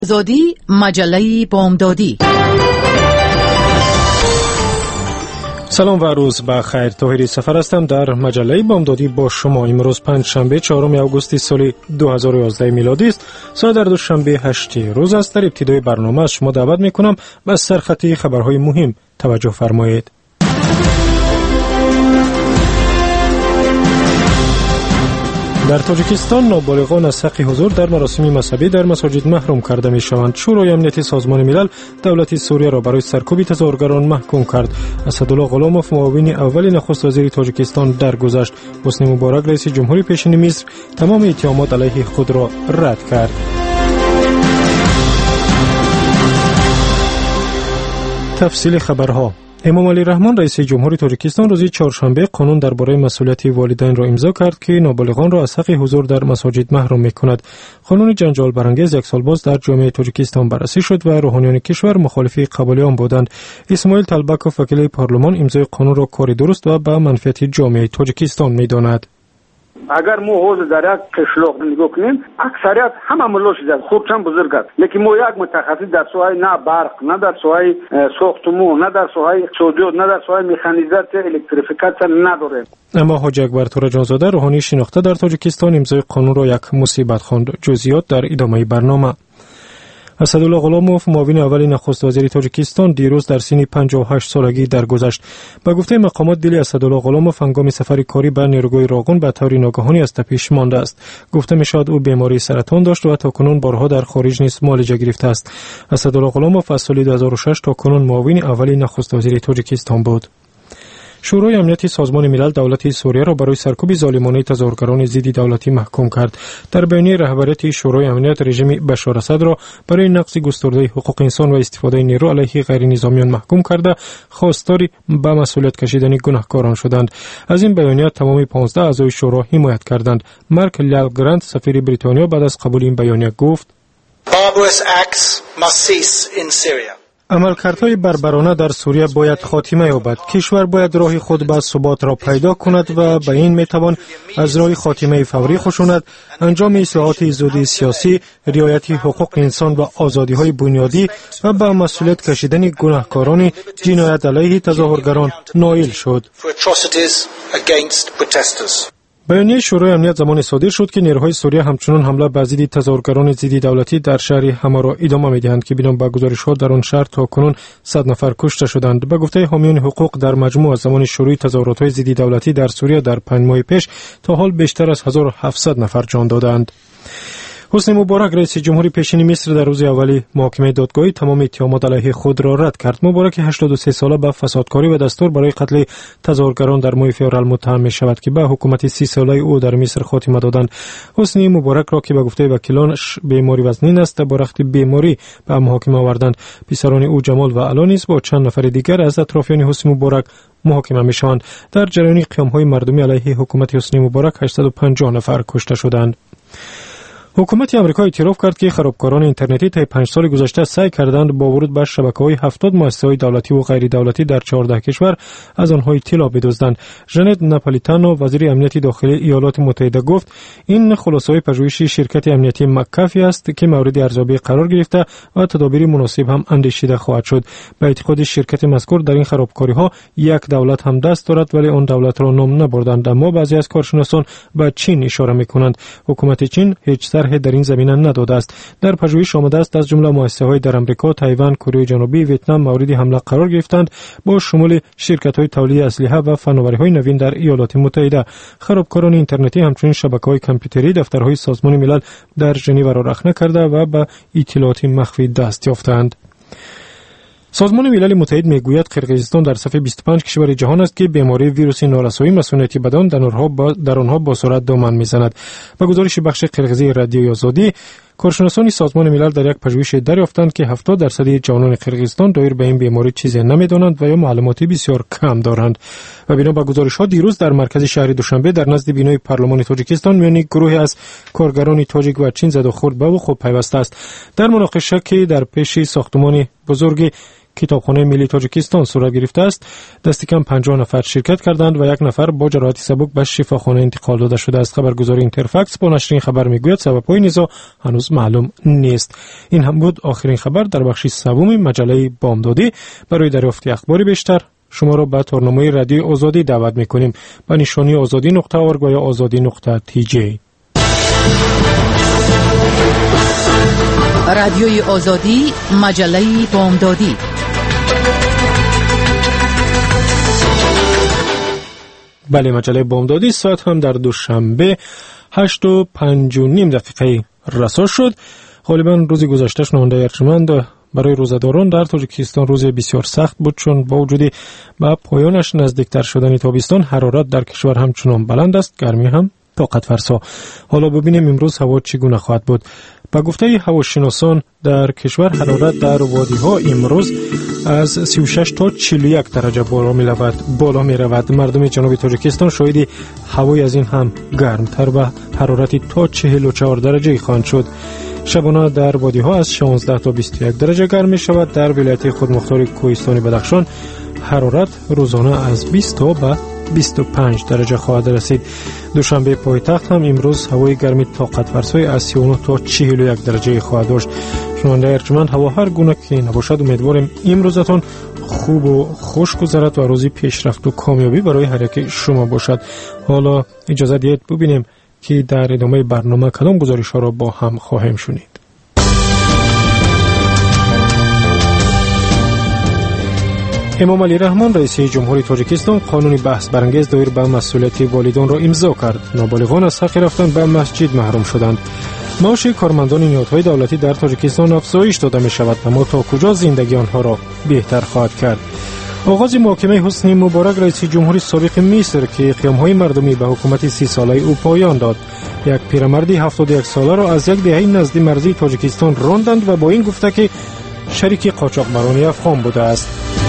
زادی مجله بامدادی. سلام و روز بخیر. طاهری سفر هستم در مجله بامدادی با شما. امروز پنجشنبه 4 آگوست سال 2011 میلادی است. ساعت در دوشنبه 8 روز است. در ابتدای برنامه از شما دعوت میکنم به سرخط خبرهای مهم توجه فرمایید. در تاجیکستان نابالغان از حق حضور در مراسم مذهبی در مساجد محروم کرده می شوند. شورای امنیت سازمان ملل دولت سوریه را برای سرکوب تظاهرگران محکوم کرد. اسدالله غلاموف معاون اول نخست وزیر تاجیکستان درگذشت. حسنی مبارک رئیس جمهوری پیشین مصر تمام اتهامات علیه خود را رد کرد. تفصیل خبرها. امام علی رحمان رئیس جمهوری تاجیکستان روز چهارشنبه قانون درباره مسئولیت والدین را امضا کرد که نابالغان را از حق حضور در مساجد محروم می‌کند. قانون جنجال برانگیز یک سال باز در جامعه تاجیکستان بررسی شد و روحانیان کشور مخالف قبول آن بودند. اسماعیل تلبکوف وکیل پارلمان امضای قانون را کار درست و به منفعت جامعه تاجیکستان می‌داند. اگر ما حوض در یک قشلاق نگاه کنیم اکثریت همه ملاش زد خودشان بزرگ است، لیکن ما یک متخصص در سوهای نه برق، نه در سوهای ساختمان، نه در سوهای اقتصادیات، نه در سوهای مکانیزاسیون الکتریفیکاسیون نداریم. اما حاج اکبر تورجانزاده روحانی شناخته در تاجیکستان امضای قانون را یک مصیبت خواند. جزئیات در ادامه برنامه. اسدالله غلاموف معاون اول نخست وزیر تاجیکستان دیروز در سن 58 سالگی درگذشت. به گفته مقامات دل اسدالله غلاموف هنگام سفر کاری به نیروگاه راغون به طور ناگهانی از تپش مانده است. گفته میشد او بیماری سرطان داشت و تاکنون بارها در خارج نیز معالجه گرفته است. اسدالله غلاموف از سال 2006 تا کنون معاون اول نخست وزیر تاجیکستان بود. شورای امنیت سازمان ملل دولت سوریه را برای سرکوب ظالمانه تظاهرگران ضد دولتی محکوم کرد. در بیانیه رهبریت شورای امنیت رژیم بشار اسد را برای نقض گسترده حقوق انسان و استفاده نیرو علیه غیر نظامیان محکوم کرده، خواستار به مسئولیت کشیدن گناهکاران شدند. از این بیانیه تمام 15 اعضای شورا حمایت کردند. مارک لالگرند سفیر بریتانیا بعد از قبول این بیانیه گفت: Barbarous acts must cease in Syria. عملکردهای بربرانه در سوریه باید خاتمه یابد. کشور باید راه خود به ثبات را پیدا کند و به این میتوان از راه خاتمه فوری خشونت، انجام اصلاحات زودی سیاسی، رعایت حقوق انسان و آزادی‌های بنیادی و به مسئولیت کشیدن گناهکاران جنایت علیه تظاهرگران نائل شد. بیانیه شورای امنیت زمان صادر شد که نیروهای سوریه همچنان حمله به ضد تظاهرگران ضد دولتی در شهر حما را ادامه می‌دهند که بنا به گزارش‌ها در آن شهر تاکنون 100 نفر کشته شدند. به گفته حامیان حقوق در مجموع از زمان شروع تظاهرات‌های ضد دولتی در سوریه در 5 ماه پیش تا حال بیشتر از 1700 نفر جان دادند. حسنی مبارک رئیس جمهوری پیشین مصر در روز اولی محاکمه دادگاهی تمام اتهامات علیه خود را رد کرد. مبارک 83 ساله به فسادکاری و دستور برای قتل تظاهرگران در ماه فوریه متهم می شود که به حکومت 30 ساله او در مصر خاتمه دادند. حسنی مبارک را که به گفته وکیلانش بیماری وزنین است با رخت بیماری به محاکمه آوردند. پسران او جمال و علا نیز با چند نفر دیگر از اطرافیان حسنی مبارک محاکمه می شوند. در جریان قیام‌های مردمی علیه حکومت حسنی مبارک 850 نفر کشته شدند. حکومت آمریکا اعتراف کرد که خرابکاران اینترنتی طی 5 سال گذشته سعی کردند با ورود به شبکه‌های 70 مؤسسه دولتی و غیر دولتی در 14 کشور از آنها اطلاع بدزدند. ژنت ناپولیتانو وزیر امنیت داخلی ایالات متحده گفت این خلاصه‌های پژوهشی شرکت امنیتی مکافی است که مورد ارزیابی قرار گرفته و تدابیر مناسب هم اندیشیده خواهد شد. به اعتقاد شرکت مذکور در این خرابکاری‌ها یک دولت هم دست دارد ولی آن دولت را نام نبردند، اما بعضی از کارشناسان به چین اشاره می‌کنند. حکومت چین هیچ در این زمینه نداده است. در پژوهش آمده است از جمله مؤسسه‌های در آمریکا، تایوان، کره جنوبی، ویتنام مورد حمله قرار گرفتند با شمول شرکت‌های تولید اسلحه و فناوری‌های نوین در ایالات متحده. خرابکاران اینترنتی همچنین شبکه‌های کامپیوتری دفترهای سازمان ملل در ژنو را رخنه کرده و به اطلاعات مخفی دست یافتند. سازمان ملل متحد میگوید قرقیزستان در صف 25 کشور جهان است که بیماری ویروس نارسایی مسئولیت بدن در آنها با سرعت دامن میزند. با گزارش بخش قرقیزی رادیوی آزادی، کارشناسان سازمان ملل در یک پژوهش دریافتند که 70% جوانان قرقیزستان دایر به این بیماری چیزی نمیدانند و یا معلومات بسیار کم دارند. و بنا به گزارش‌ها دیروز در مرکز شهر دوشنبه در نزد بینای پارلمان تاجیکستان میان گروهی از کارگران تاجیک و چین زد و خورد به خود پیوسته است. در مناقشه که در پیش ساختمان بزرگی کتابخانه ملی تاجیکستان صورت گرفته است. دست کم 50 نفر شرکت کردند و یک نفر با جراحت سبک به شفاخانه انتقال داده شده است. خبرگزاری اینترفکس با نشر این خبر میگوید سبب‌های نزاع هنوز معلوم نیست. این هم بود آخرین خبر در بخش سوم مجله بامدادی. برای دریافت اخبار بیشتر شما را به تورنمای رادیو آزادی دعوت می‌کنیم به نشانی azadi.org یا azadi.tj. رادیوی آزادی، مجله بامدادی. بله، مجله بامدادی ساعت هم در دوشنبه 8:05 رسا شد. غالبا روز گذشته شنونده ارجمند برای روزداران در تاجیکستان روز بسیار سخت بود، چون با وجود به پایانش نزدیکتر شدن تابستان حرارت در کشور همچنان بلند است، گرمی هم طاقت فرسا. حالا ببینیم امروز هوا چگونه خواهد بود. با گفته هواشناسان در کشور حرارت در وادی‌ها امروز از 36 تا 41 درجه بالا می رود. مردم جنوب تاجیکستان شاهد هوای از این هم گرمتر و حرارتی تا 44 درجه خواهند شد. شبانه در وادی‌ها از 16 تا 21 درجه گرم می شود. در ولایت خودمختار کوهستان بدخشان حرارت روزانه از 20 تا به 25 درجه خواهد رسید. دوشنبه پایتخت هم امروز هوای گرمی طاقت فرسای از 39 تا 41 درجه خواهد داشت. شنونده ارجمند، هوا هر گونه که نباشد امیدواریم امروزتون خوب و خوش گذرد و روزی پیشرفت و کامیابی برای هر یک شما باشد. حالا اجازه دهید ببینیم که در ادامه برنامه کدام گزارش‌ها را با هم خواهیم شنید. امام علی رحمان رئیس جمهوری تاجیکستان قانون بحث برانگیز دایر به مسئولیت والدان را امضا کرد. نابالغان از حق رفتن به مسجد محروم شدند. معاش کارمندان نهادهای دولتی در تاجیکستان افزایش داده می شود، اما تا کجا زندگی آنها را بهتر خواهد کرد؟ آغاز محاکمه حسنی مبارک رئیس جمهوری سابق مصر که قیام‌های مردمی به حکومت 30 ساله او پایان داد. یک پیرمردی 71 ساله را از یک دهه نزدیک مرزی تاجیکستان راندند و با این گفته که شریک قاچاقبران افغان بوده است.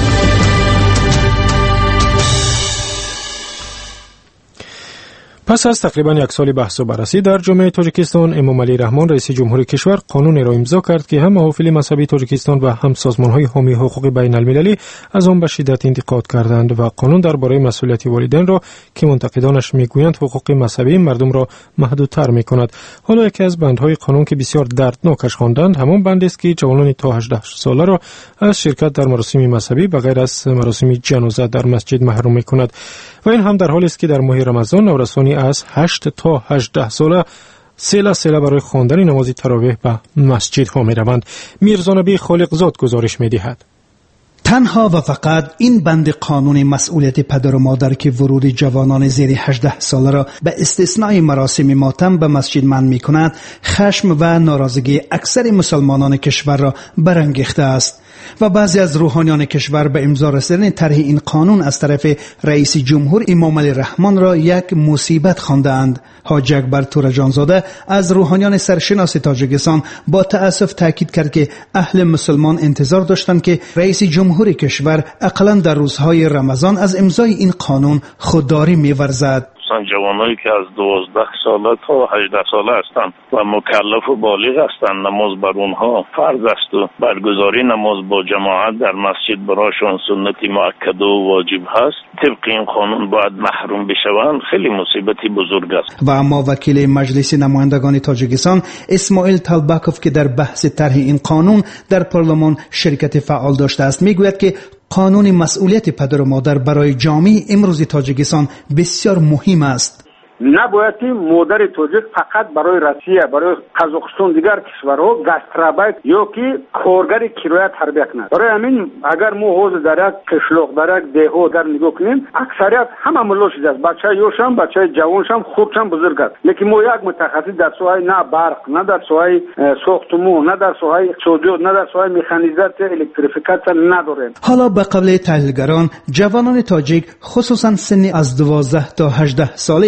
پس از تقریبا یک سال بحث و بررسی در جامعه تاجیکستان، امام علی رحمان رئیس جمهوری کشور قانونی را امضا کرد که هم محافل مذهبی تاجیکستان و هم سازمان‌های حامی حقوق بین المللی از آن به شدت انتقاد کردند و قانون درباره مسئولیت والدین را که منتقدانش میگویند حقوق مذهبی مردم را محدودتر می‌کند. حالا یکی از بندهای قانون که بسیار دردناکش خواندند همان بند است که جوانان تا 18 ساله را از شرکت در مراسم مذهبی بغیر از مراسم جنازه در مسجد محروم می‌کند. و این هم در حالی است که در ماه رمضان نورسانی از 8 تا 18 ساله سله برای خواندن نماز تراویح به مسجد ها می روند. میرزا نبی خالقزاد گزارش می دهد. تنها و فقط این بند قانون مسئولیت پدر و مادر که ورود جوانان زیر 18 ساله را به استثنای مراسم ماتم به مسجد منع می کند، خشم و ناراضگی اکثر مسلمانان کشور را برانگیخته است و بعضی از روحانیان کشور به امضا رسیدن طرح این قانون از طرف رئیس جمهور امام علی رحمان را یک مصیبت خواندند. حاج اکبر تورجانزاده از روحانیان سرشناس تاجیکستان با تأسف تاکید کرد که اهل مسلمان انتظار داشتند که رئیس جمهور کشور اقلا در روزهای رمضان از امضای این قانون خودداری می‌ورزد. جوانایی که از 12 ساله تا 18 ساله هستند و مکلف و بالغ هستند، نماز بر اونها فرض است و برگزاری نماز با جماعت در مسجد برایشان سنت مؤکد و واجب هست. طبق این قانون باید محروم بشوند. خیلی مصیبتی بزرگ است. و اما وکیل مجلس نمایندگان تاجیکستان اسماعیل طالبکوف که در بحث طرح این قانون در پارلمان شرکت فعال داشته است میگوید که قانون مسئولیت پدر و مادر برای جامعه امروز تاجیکستان بسیار مهم است. نباید مادر تاجیک فقط برای روسیه، برای قزاقستان دیگر کشورها گاسترابایت یا که کارگر کرایه تربیت کند. برای همین اگر ما حوض در یک قشلاق در یک دهو در نگاه کنیم، اکثریت همه ملا شده است. بچه یوشم، بچه جوانشم، خودشم بزرگ است. لیکن ما یک متخصص در سوهای نه برق، نه در سوهای ساختمان، نه در سوهای اقتصادیات، نه در سوهای مکانیزاسیون، الکتریفیکاسیون نداریم. حالا به قبل تحلیلگران، جوانان تاجیک خصوصا سنی از 12 تا 18 ساله تاجیک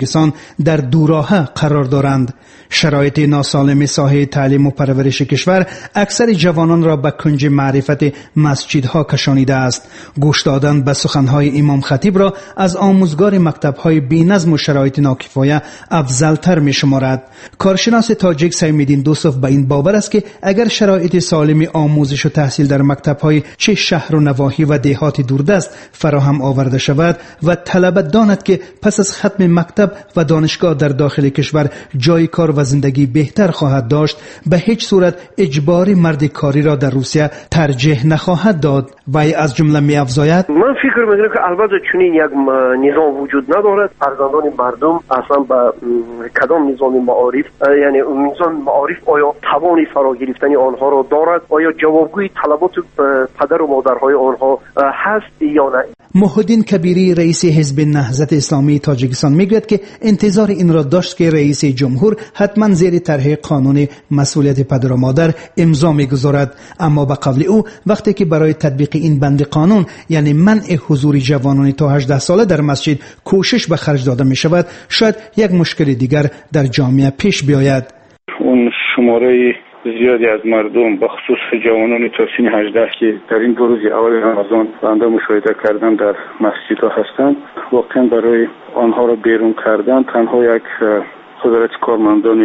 تاجیکستان در دوراهه قرار دارند. شرایط ناسالم ساحه تعلیم و پرورش کشور اکثر جوانان را به کنج معرفت مسجدها کشانیده است. گوش دادن به سخنهای امام خطیب را از آموزگار مکتب‌های بی‌نظم و شرایط ناکفایه افضل‌تر می‌شمارد. کارشناس تاجیک سیم‌الدین دوستوف به این باور است که اگر شرایط سالم آموزش و تحصیل در مکتب‌های چه شهر و نواحی و دهات دوردست فراهم آورده شود و طلبه داند که پس از ختم مکتب و دانشگاه در داخل کشور جای کار و زندگی بهتر خواهد داشت، به هیچ صورت اجباری مرد کاری را در روسیه ترجیح نخواهد داد. وی از جمله می‌افزاید: من فکر می‌کنم که البته چنین یک نظام وجود ندارد. فرزندان مردم اصلا به کدام نظام معارف، یعنی نظام معارف آیا توانی فرا گرفتن آنها را دارد؟ آیا جوابگوی طلبات پدر و مادرهای آنها هست یا نه؟ محی‌الدین کبیری رئیس حزب نهضت اسلامی تاجیکستان میگوید که انتظار این را داشت که رئیس جمهور حتما زیر طرح قانون مسئولیت پدر و مادر امضا می‌گذارد، اما به قول او وقتی که برای تطبیق این بند قانون یعنی منع حضور جوانان تا 18 ساله در مسجد کوشش به خرج داده می شود، شاید یک مشکل دیگر در جامعه پیش بیاید. اون شماره زیادی از مردم به خصوص جوانان تا سن 18 که در این دو روز اول رمضان بنده مشاهده کردم در مسجدها هستند، واقعا برای آنها را بیرون کردن تنها یک قدرت کارمندان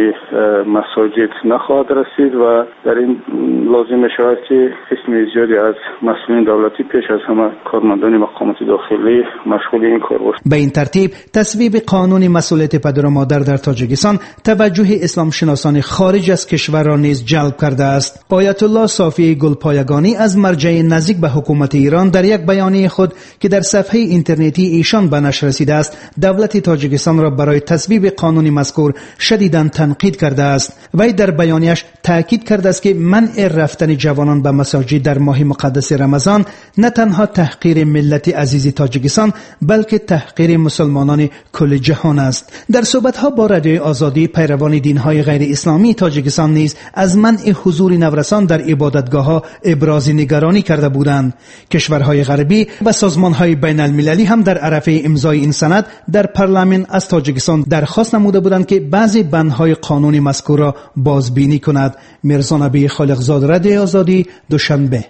مساجد نخواهد رسید و در این لازم می شود که قسم زیادی از مسئولین دولتی پیش از همه کارمندان مقامات داخلی مشغول این کار باشند. به این ترتیب تصویب قانون مسئولیت پدر و مادر در تاجیکستان توجه اسلام شناسان خارج از کشور را نیز جلب کرده است. آیت الله صافی گلپایگانی از مرجع نزدیک به حکومت ایران در یک بیانیه خود که در صفحه اینترنتی ایشان به نشر رسیده است، دولت تاجیکستان را برای تصویب قانون مذکور شدیداً تنقید کرده است. وی در بیانیه‌اش تاکید کرده است که منع رفتن جوانان به مساجد در ماه مقدس رمضان نه تنها تحقیر ملت عزیز تاجیکستان بلکه تحقیر مسلمانان کل جهان است. در صحبت‌ها با رادیو آزادی پیروان دین‌های غیر اسلامی تاجیکستان نیز از منع حضور نورسان در عبادتگاه‌ها ابراز نگرانی کرده بودند. کشورهای غربی و سازمان‌های بین‌المللی هم در عرفه امضای این سند در پارلمان از تاجیکستان درخواست نموده بودند که بعضی بندهای قانون مذکور را بازبینی کند. میرزا نبی خالقزاد، رادیو آزادی، دوشنبه.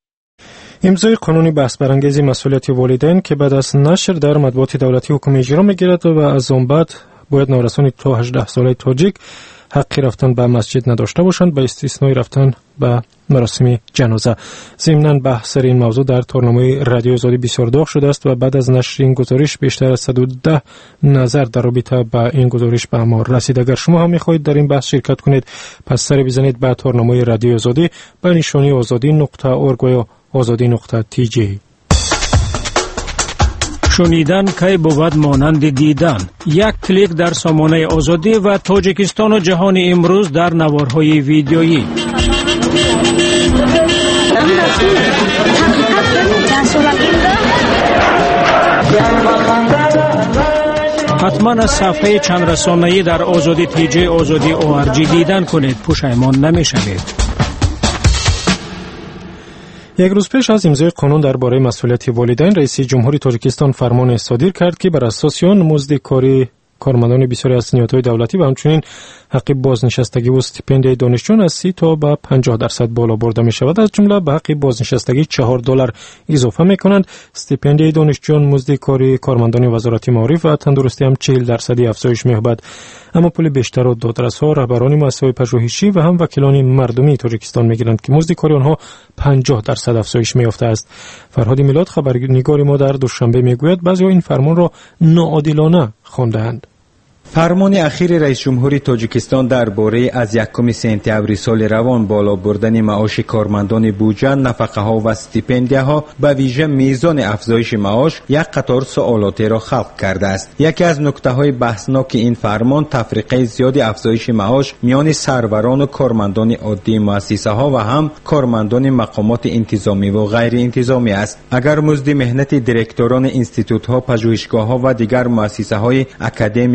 امضای قانون بحث برانگیز مسئولیت والدین که بعد از نشر در مطبوعات دولتی حکم اجرا میگیرد و از آن بعد باید نورسان تا 18 ساله تاجیک حق رفتن به مسجد نداشته باشند به استثنای رفتن به مراسم جنازه. ضمناً بحث سر این موضوع در تورنمه رادیو آزادی بسیار داغ شده است و بعد از نشر این گزارش بیشتر از 110 نظر در رابطه با این گزارش به ما رسید. اگر شما هم می‌خواهید در این بحث شرکت کنید پس سر بزنید به تورنمه رادیو آزادی به نشانی azadi.org و azadi.tj. شنیدن کی بود مانند دیدن. یک کلیک در سامانه آزادی و تاجیکستان و جهان امروز در نوارهای ویدیویی. حتما از صفحه چند رسانه‌ای در آزادی تیجی آزادی ORG دیدن کنید، پشیمان نمی‌شوید. یک روز پیش از امضای قانون درباره مسئولیت والدین، رئیس جمهوری تاجیکستان فرمان صادر کرد که بر اساس آن مزد کاری کارمندان بسیاری از نهادهای دولتی و همچنین حق بازنشستگی و استیپندیای دانشجویان از 30 تا به 50% بالا برده می شود. از جمله به حق بازنشستگی $4 اضافه می کنند. استیپندیای دانشجویان، مزد کاری کارمندان وزارت معارف و تندرستی هم 40% افزایش می یابد. اما پول بیشتر و دادرس‌ها، رهبران مؤسسه‌های پژوهشی و هم وکیلان مردمی تاجیکستان می گیرند که مزد کاری آنها 50% افزایش می یافته است. فرهاد میلاد خبرنگار ما در دوشنبه می گوید بعضی‌ها این فرمان را ناعادلانه خواندند. فرمان اخیر رئیس جمهوری تاجیکستان درباره از 1 سپتامبر سال روان بالا بردن معاش کارمندان بودجه، نفقه ها و استیپندیه ها به ویژه میزان افزایش معاش یک قطار سوالات را خلق کرده است. یکی از نکته های بحثناک این فرمان تفریقه زیاد افزایش معاش میان سروران و کارمندان عادی مؤسسه ها و هم کارمندان مقامات انتظامی و غیر انتظامی است. اگر مزد مهنت دیرکتوران اینستیتوت ها، پژوهشگاه ها و دیگر مؤسسه های اکادمی های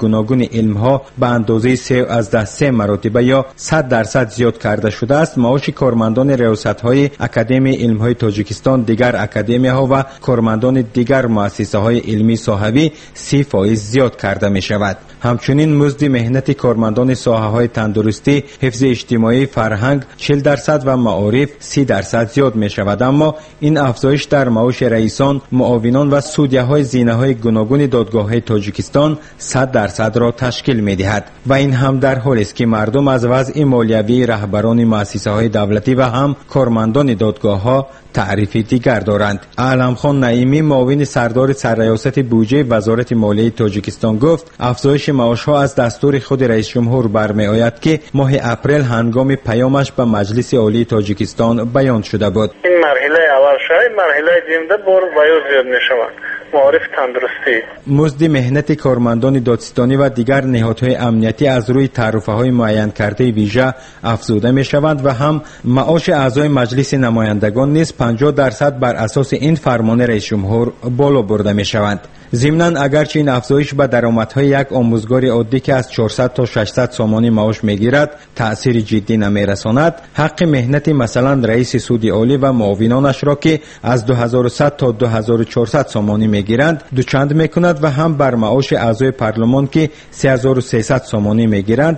گوناگون علم‌ها به اندازه 3 مرتبه یا 100% زیاد کرده شده است، معاش کارمندان ریاست‌های اکادمی علم‌های تاجیکستان، دیگر اکادمی‌ها و کارمندان دیگر مؤسسه‌های علمی صاحبی 30% زیاد کرده می‌شود. همچنین مزد مهنت کارمندان ساحه‌های تندرستی، حفظ اجتماعی، فرهنگ 40% و معارف 30% زیاد می‌شود، اما این افزایش در معاش رئیسان، معاونان و سودیه‌های زینه‌های گوناگون دادگاه‌های تاجیکستان 100% را تشکیل می‌دهد و این هم در حالی است که مردم از وضع مالیوی رهبران مؤسسه‌های دولتی و هم کارمندان دادگاه‌ها تعریف دیگر دارند. علمخان نعیمی، معاون سردار سرریاست بودجه وزارت مالیه تاجیکستان گفت افزایش معاش‌ها از دستور خود رئیس جمهور برمی‌آید که ماه اپریل هنگام پیامش به مجلس عالی تاجیکستان بیان شده بود. این مرحله اول شد، مرحله دیگه بار باید زیاد می‌شود. معارف تندرستی. مزد مهنت کارمندان دادستانی و دیگر نهادهای امنیتی از روی تعرفه‌های معین کرده ویژه افزوده می‌شوند و هم معاش اعضای مجلس نمایندگان نیز 50% بر اساس این فرمان رئیس جمهور بالا برده می‌شوند. ضمناً اگرچه این افزایش به درآمدهای یک آموزگار عادی که از 400 تا 600 سامانی معاش می‌گیرد تأثیر جدی نمی‌رساند، حق مهنت مثلا رئیس سود عالی و معاونانش را که از 2100 تا 2400 سامانی می‌گیرند دوچند می‌کند و هم بر معاش اعضای پارلمان که 3300 سامانی می‌گیرند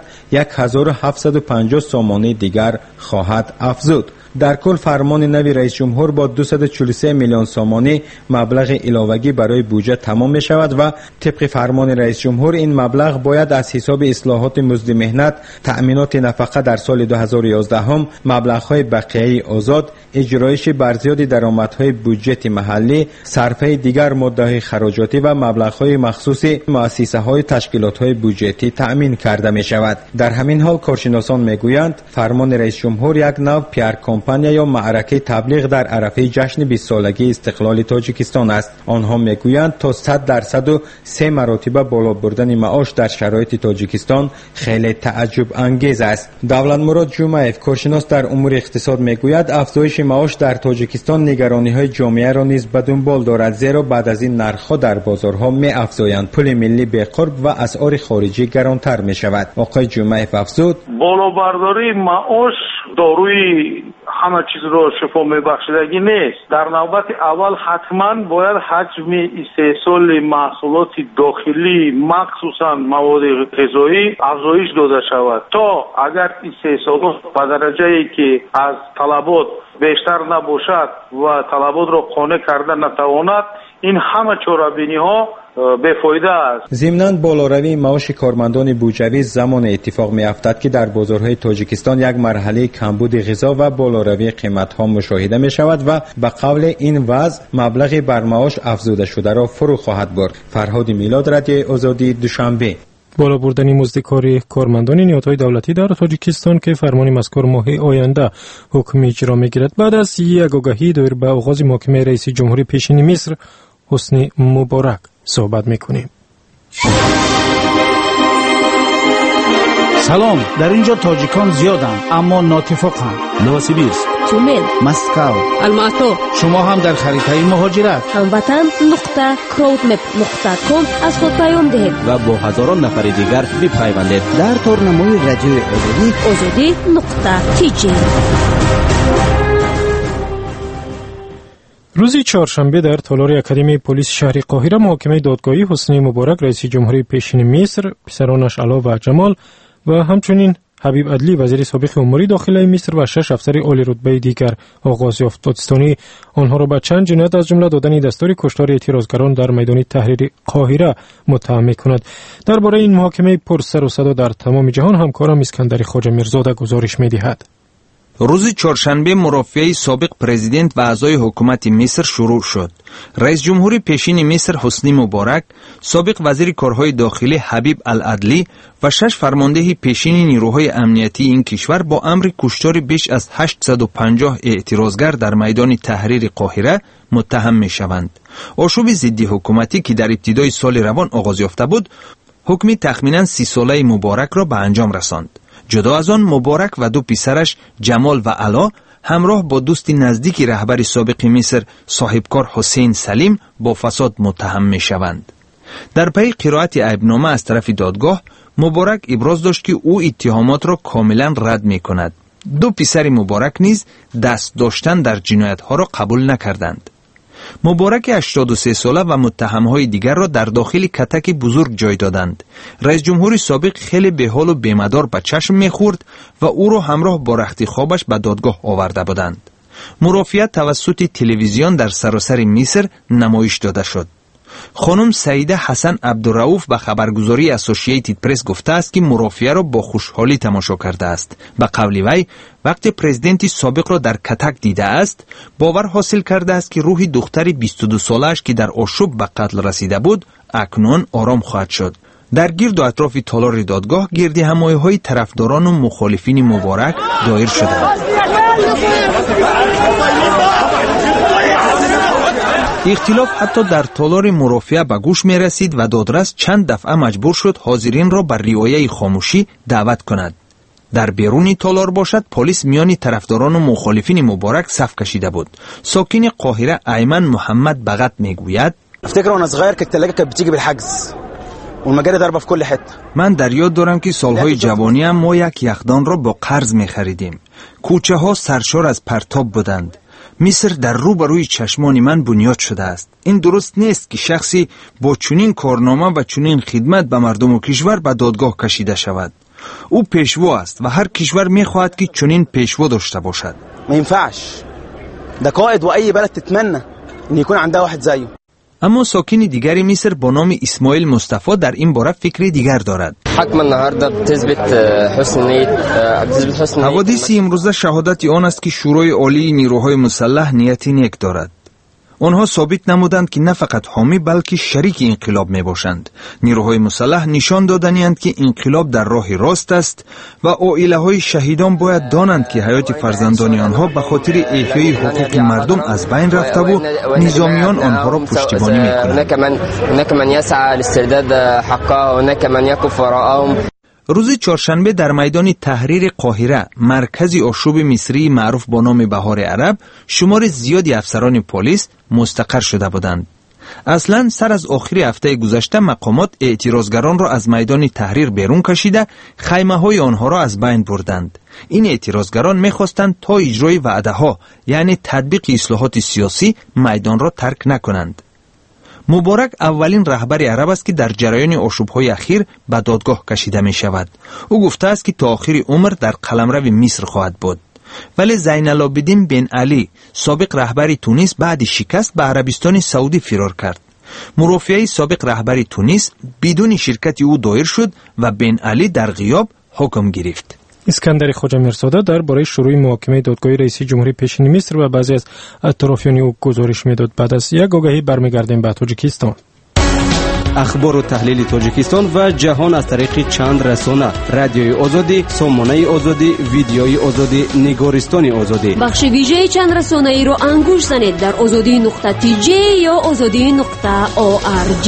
1750 سامانی دیگر خواهد افزود. در کل فرمان نوی رئیس جمهور با 243 میلیون سامانی مبلغ علاوگی برای بودجه تمام می شود و طبق فرمان رئیس جمهور این مبلغ باید از حساب اصلاحات مزد مهنت، تأمینات نفقه در سال 2011 هم، مبلغ‌های بقیه آزاد، اجرایش برزیاد درآمدهای بودجه محلی، صرفه دیگر ماده‌های خراجاتی و مبلغ‌های مخصوص مؤسسه‌های تشکیلات‌های بودجتی تأمین کرده می شود. در همین حال کارشناسان میگویند فرمان رئیس جمهور یک نوع پیار کمپانی یا معرکه تبلیغ در عرفه جشن 20 سالگی استقلال تاجیکستان است. آنها میگویند تا 100% و 3 مرتبه بالا بردن معاش در شرایط تاجیکستان خیلی تعجب انگیز است. دولتمراد جمعیف کارشناس در امور اقتصاد میگوید افزایش معاش در تاجیکستان نگرانی‌های جامعه را نیز به دنبال دارد، زیرا بعد از این نرخ‌ها در بازارها می‌افزایند، پول ملی به قرب و اسعار خارجی گرانتر می‌شود. آقای جمعیف افزود بالابرداری معاش داروی همه چیز رو شفا میبخشیدگی نیست. در نوبت اول حتما باید حجم استحصال محصولات داخلی مخصوصا مواد غذایی افزایش داده شود تا اگر استحصالات به درجه‌ای که از طلبات بیشتر نباشد و طلبات را قانع کرده نتواند، این همه چاره‌بینی‌ها بی‌فایده است. ضمناً بالاروی معاش کارمندان بودجوی زمان اتفاق می‌افتد که در بازارهای تاجیکستان یک مرحله کمبود غذا و بالاروی قیمت‌ها مشاهده می‌شود و به قول این وضع مبلغ بر معاش افزوده شده را فرو خواهد برد. فرهاد میلاد، رادیو آزادی، دوشنبه. بالا بردن مزد کاری کارمندان نهادهای دولتی در تاجیکستان که فرمان مذکور ماه آینده حکم اجرا می‌گیرد. بعد از یک آگاهی دایر به آغاز محاکمه رئیس جمهوری پیشین مصر حسنی مبارک صحبت می‌کنیم. سلام، در اینجا تاجیکان زیادند اما ناتفاقند. نوسیبیرسک، تومن، مسکو، الماتو. شما هم در خریطه مهاجرت هموطن.crowdmap.com از خود پیام دهید و با هزاران نفر دیگر بپیوندید در تورنمای رادیو آزادی.tg. روز چهارشنبه در تالار اکادمی پلیس شهر قاهره محاکمه دادگاهی حسنی مبارک رئیس جمهوری پیشین مصر، پسرانش علا و جمال و همچنین حبیب عدلی وزیر سابق امور داخلی مصر و 6 افسر عالی رتبه دیگر آغاز یافت. دادستانی آنها را به چند جنایت از جمله دادن دستور کشتار اعتراضگران در میدان تحریر قاهره متهم می‌کند. درباره این محاکمه پر سر و صدا در تمام جهان همکارم اسکندر خواجه میرزاده گزارش می‌دهد. روز چهارشنبه مرافعه سابق پرزیدنت و اعضای حکومت مصر شروع شد. رئیس جمهور پیشین مصر حسنی مبارک، سابق وزیر کارهای داخلی حبیب العدلی و 6 فرمانده پیشین نیروهای امنیتی این کشور با امر کشتار بیش از 850 اعتراضگر در میدان تحریر قاهره متهم می شوند. آشوب ضد حکومتی که در ابتدای سال روان آغاز یافته بود، حکم تخمیناً 30 ساله مبارک را به انجام رساند. جدا از آن مبارک و 2 پسرش جمال و علا همراه با دوست نزدیک رهبر سابق مصر صاحبکار حسین سلیم با فساد متهم می شوند. در پی قرائت عیبنامه از طرف دادگاه، مبارک ابراز داشت که او اتهامات را کاملا رد می کند. دو پسر مبارک نیز دست داشتن در جنایت ها را قبول نکردند. مبارک 83 ساله و متهمهای دیگر را در داخل کتک بزرگ جای دادند. رئیس جمهور سابق خیلی بی‌حال و بی‌مدار به چشم می‌خورد و او را همراه با رخت خوابش به دادگاه آورده بودند. مرافعه توسط تلویزیون در سراسر مصر نمایش داده شد. خانم سعیده حسن عبدالرؤوف به خبرگزاری اسوسییتد پرس گفته است که مرافعه را با خوشحالی تماشا کرده است. به قول وی، وقتی پرزیدنت سابق را در کتک دیده است، باور حاصل کرده است که روح دختر 22 سالش که در آشوب به قتل رسیده بود، اکنون آرام خواهد شد. در گرد و اطراف تالار دادگاه گردی همایی‌های طرفداران و مخالفین مبارک دایر شدند. اختلاف حتی در تالار مرافعه به گوش می رسید و دادرس چند دفعه مجبور شد حاضرین را بر رعایت خاموشی دعوت کند. در بیرون تالار باشد، پلیس میان طرفداران و مخالفین مبارک صف کشیده بود. ساکن قاهره ایمن محمد بغت میگوید: افتكر وانا صغير که الثلاجه كانت بتيجي بالحجز والمجاري ضربه في كل حته. من در یاد دارم که سالهای جوانیم ما یک یخدان را با قرض می خریدیم. کوچه ها سرشار از پرتاب بودند. مصر در روبروی چشمان من بنیاد شده است. این درست نیست که شخصی با چنین کارنامه و چنین خدمت به مردم و کشور به دادگاه کشیده شود. او پیشوا است و هر کشور می‌خواهد که چنین پیشوا داشته باشد. ما ينفعش. ده قائد و ای بلد تتمنى ان يكون عندها واحد زيه. اما ساکن دیگری مصر با نام اسماعیل مصطفی در این باره فکری دیگر دارد. حوادث امروزه شهادت آن است که شورای عالی نیروهای مسلح نیتی نیک دارد. آنها ثابت نمودند که نه فقط حامی بلکه شریک انقلاب می باشند. نیروهای مسلح نشان دادند که انقلاب در راه راست است و عائله های شهیدان باید دانند که حیات فرزندان آنها به خاطر احیای حقوق مردم از بین رفته و نظامیان آنها را پشتیبانی می کنند. روز چهارشنبه در میدان تحریر قاهره، مرکز آشوب مصری معروف با نام بهار عرب، شمار زیادی افسران پلیس مستقر شده بودند. اصلا سر از آخر هفته گذشته مقامات اعتراضگران را از میدان تحریر بیرون کشیده، خیمه های آنها را از بین بردند. این اعتراضگران می‌خواستند تا اجرای وعده ها، یعنی تطبیق اصلاحات سیاسی، میدان را ترک نکنند. مبارک اولین رهبر عرب است که در جریان آشوب‌های اخیر به دادگاه کشیده می شود. او گفته است که تا آخر عمر در قلمرو مصر خواهد بود. ولی زین العابدین بن علی، سابق رهبر تونس، بعد شکست به عربستان سعودی فرار کرد. مرافعه سابق رهبر تونس بدون شرکت او دایر شد و بن علی در غیاب حکم گرفت. اسکندر خواجه میرزاده درباره شروع محاکمه دادگاه رئیس جمهوری پیشین مصر و بعضی از اطرافیان او گزارش میداد. بعد از یک آگهی برمیگردیم به تاجیکستان. اخبار و تحلیل تاجیکستان و جهان از طریق چند رسانه: رادیوی آزادی، سامانه آزادی، ویدیوی آزادی، نگارستان آزادی. بخش ویژه چند رسانه ای را انگوش زنید در azadi.tj یا azadi.org.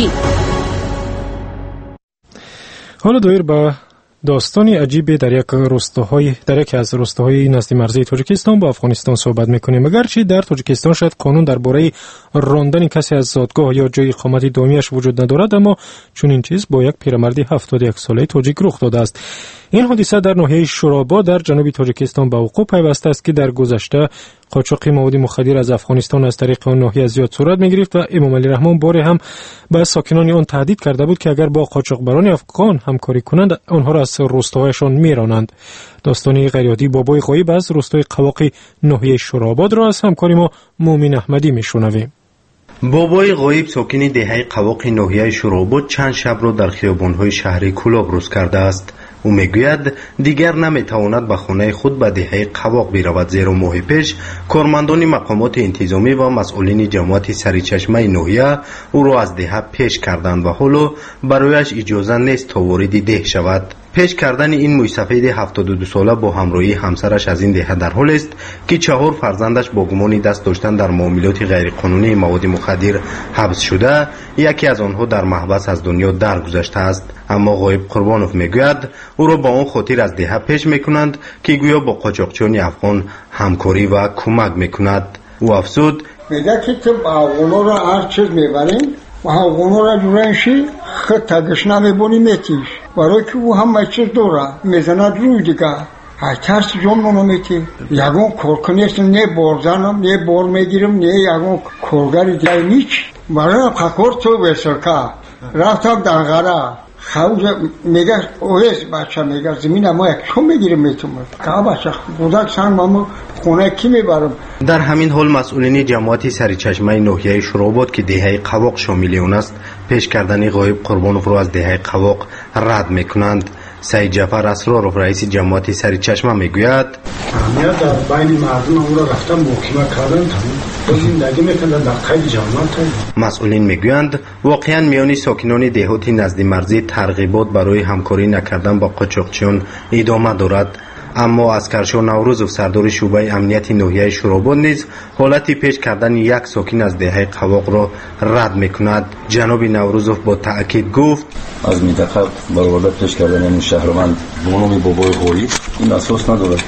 حالا دایر به داستانی عجیبی در یکی از روستاهای نزد مرزی تاجیکستان با افغانستان صحبت میکنیم. اگرچه در تاجیکستان شاید قانون درباره راندن کسی از زادگاه یا جای اقامت دائمیش وجود ندارد، اما چون این چیز با یک پیرمرد 71 ساله تاجیک رخ داده است. این حادثه در ناحیه شورابا در جنوب تاجیکستان به وقوع پیوسته است که در گذشته قاچاق مواد مخدر از افغانستان از طریق آن ناحیه زیاد صورت می‌گرفت و امام علی رحمان باری هم به ساکنان آن تهدید کرده بود که اگر با قاچاقبران افغان همکاری کنند آنها را از روستاهایشان میرانند. داستانی غیرعادی بابای غایب از روستای قواق ناحیه شوراباد را از همکاری ما مومن احمدی میشنویم. بابای غایب ساکن دهه قواق ناحیه شوراباد چند شب را در خیابان‌های شهر کلاب روز کرده است. او میگوید دیگر نمیتواند به خانه خود به دهه قواق برود، زیرا ماه پیش کارمندان مقامات انتظامی و مسئولین جماعت سریچشمه ناحیه او را از ده پیش کردند و حالا برایش اجازه نیست تا وارد ده شود. پیش کردن این موسفید 72 ساله با همراهی همسرش از این دهه در حال است که 4 فرزندش با گمان دست داشتن در معاملات غیرقانونی مواد مخدر حبس شده، یکی از آنها در محبس از دنیا درگذشته است. اما غایب قربانوف میگوید او را با آن خاطر از دهه پیش میکنند که گویا با قاچاقچیان افغان همکاری و کمک میکند. او افزود میگه که افغانا را هر چیز میبرین و افغان‌ها را جورنشی خود تگشنه میبونی میتیش برای که او همه چیز داره میزند روی دیگه های ترس جون منو میتی یگون کورکنیست نه بارزنم نه بار میگیرم نه یگون کورگری دیگه نیچ برای خکور تو بسرکه رفتم در غره خوز میگه اویز بچه میگه زمین ما یک چون میگیرم میتونم که بچه بودک سنگ مامو خونه کی میبرم. در همین حال مسئولین جماعت سرچشمه ناحیه شوراباد که دهه قواق شامل اون است پیش کردن غایب قربانوف رو از دهه قواق رد میکنند. سید جعفر اسرارов رئیس جماعت سرچشمه میگوید اهمیت در بین مردم او را رفتن محاکمه کردن تا زندگی میکنند در قید جماعت. مسئولین میگویند واقعا میان ساکنان دهات نزد مرزی ترغیبات برای همکاری نکردن با قاچاقچیان ادامه دارد. اما اسکرشاه نوروزوف سردار شعبه امنیت ناحیه شوراباد نیز حالتی پیش کردن یک ساکن از دهه قواق را رد میکند. جناب نوروزوف با تأکید گفت از منطقه برآورده پیش کردن این شهروند به نام بابای غایب این اساس ندارد.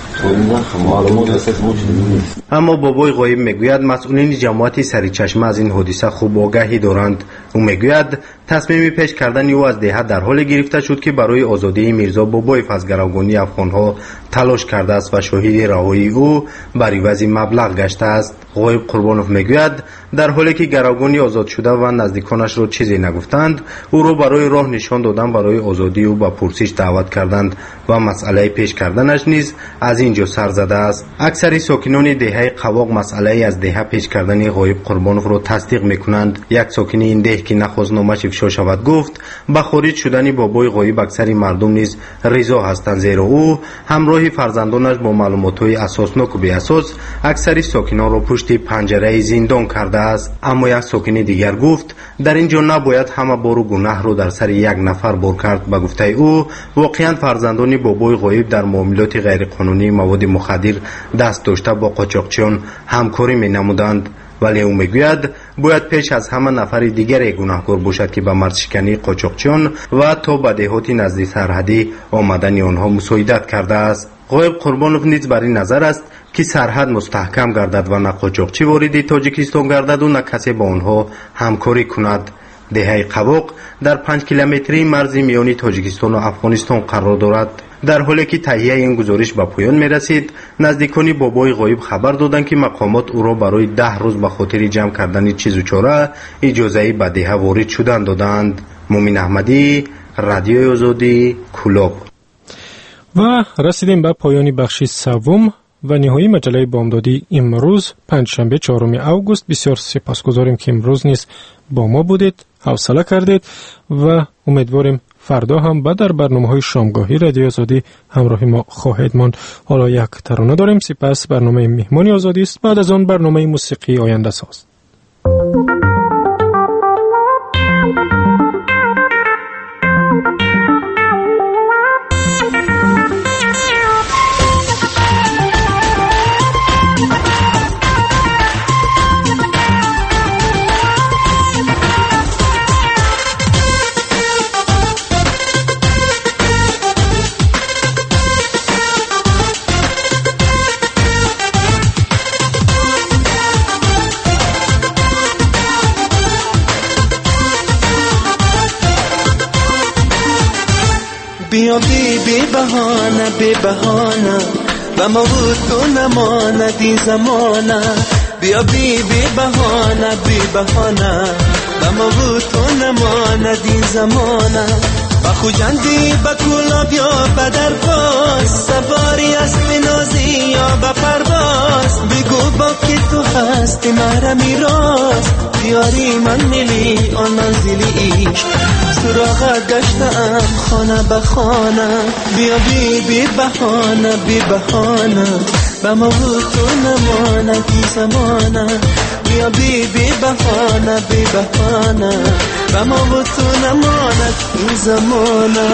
معلومات اساس نیست. اما بابای غایب میگوید مسئولین جماعت سرچشمه از این حادثه خوب آگاهی دارند. او میگوید تصمیم پیش کردن او از دهه در حال گرفته شد که برای آزادی میرزا بابایف از گروگانی افغانها تلاش کرده است و شاهد رهایی او بر عوض مبلغ گشته است. غایب قربانوف میگوید در حالی که گروگانی آزاد شده و نزدیکانش را چیزی نگفتند او را برای راه نشان دادن برای آزادی او به پرسش دعوت کردند و مسئله پیش کردنش نیز از اینجا سر زده است. اکثر ساکنان دهه قواق مسئله از دهه پیش کردن غایب قربانوف را تصدیق میکنند. یک ساکن این ده که نخواست نامش افشا شود گفت به خارج شدن بابای غایب اکثر مردم نیز رضا هستند زیرا او همراه فرزندانش با معلومات‌های اساسناک و بی اساس اکثر ساکنان را پشت پنجره زندان کرده است. اما یک ساکن دیگر گفت در اینجا نباید همه بار گناه را در سر یک نفر بار کرد. به گفته او واقعا فرزندان بابای غایب در معاملات غیرقانونی مواد مخدر دست داشته با قاچاقچیان همکاری می‌نمودند. ولی او میگوید باید پیش از همه نفر دیگر گناهکار باشد که به مرزشکنی قاچاقچیان و تا به دهات نزدیک سرحدی آمدن آنها مساعدت کرده است. غایب قربانوف نیز بر این نظر است که سرحد مستحکم گردد و نه قاچاقچی وارد تاجیکستان گردد و نه کسی با آنها همکاری کند. دهه قواق در 5 کیلومتری مرز میانی تاجیکستان و افغانستان قرار دارد. در حالی که تهیه این گزارش به پایان میرسید نزدیکان بابای غایب خبر دادند که مقامات او را برای 10 روز به خاطر جمع کردن چیز و چاره اجازه به دهه وارد شدن دادند. مومن احمدی، رادیوی آزادی، کلوب. و رسیدیم به پایان بخش سوم و نهایی مجله بامدادی امروز پنجشنبه 4 اوگوست. بسیار سپاسگزاریم که امروز نیز با ما بودید، حوصله کردید و امیدواریم فردا هم در برنامه‌های شامگاهی رادیو آزادی همراه ما خواهید ماند. حالا یک ترانه داریم، سپس برنامه مهمانی آزادی است، بعد از آن برنامه موسیقی آینده ساز. بیا بی بهانه و ما بود تو نماندی زمانه. بیا بی بهانه و ما بود تو نماندی زمانه. با خوجندی با کلاب یا بدر باز سواری اسب نازی یا با پرواز بگو با که تو هستی مرا میراز بیاری من ملی آن منزلی سراغت گشتم خانه به خانه. بیا بی بهانه با ما بود تو نماندی زمانه. بیا بی بهانه با ما بود تو نماندی زمانه.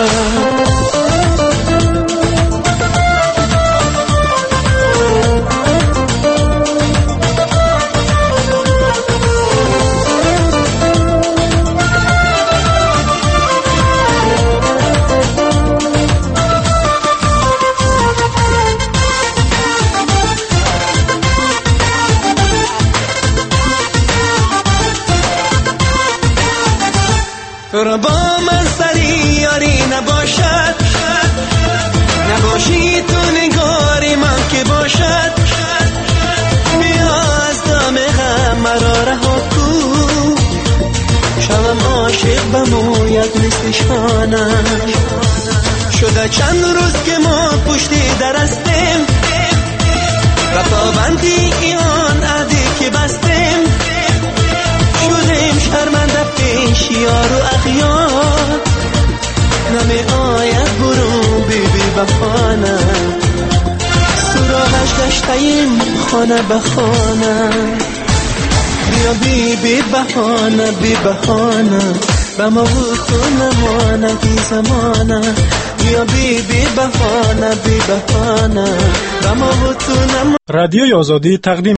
را با من سری یاری نباشد، نباشی تو نگاری من که باشد. بیا از دام غم مرا رها کن، شوم عاشق بموید مثل شانم. شده چند روز که ما پشتی در هستیم، و پابندی آن عهدی که بستیم. شدیم شرمنده پیش یار و اغیار، نمی آید برو بیبی بخانه. سراغش گشتیم خانه به خانه. بیا بیبی بخانه بی بخانه، به ما بود تو نمانه بی زمانه. بیا بیبی بخانه بی بخانه، به ما بود تو نمانه. رادیوی آزادی تقدیم